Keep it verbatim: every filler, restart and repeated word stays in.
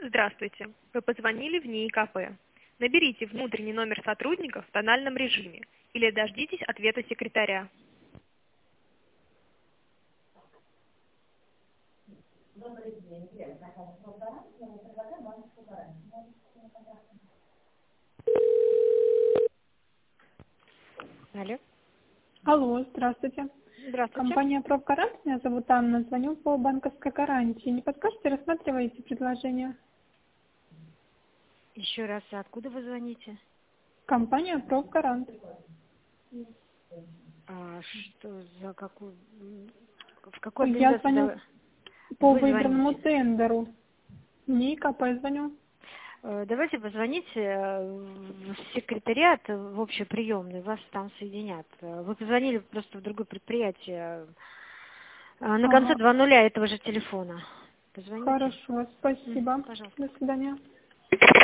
Здравствуйте. Вы позвонили в НИИ ка пэ. Наберите внутренний номер сотрудников в тональном режиме или дождитесь ответа секретаря. Алло. Алло, здравствуйте. Здравствуйте. Компания «Профгарант», меня зовут Анна, звоню по банковской гарантии. Не подскажете, рассматриваете предложение? Еще раз, откуда вы звоните? Компания «Профгарант». А, что за какую... В какой Я организации звоню да- по вы выигранному звоните? тендеру. НИИ ка пэ звоню. Э, Давайте позвоните э, в секретариат, э, в общую приемную, вас там соединят. Э, Вы позвонили просто в другое предприятие. э, На конце Ага, два нуля этого же телефона. Позвоните. хорошо, Мгм, спасибо. пожалуйста. До свидания.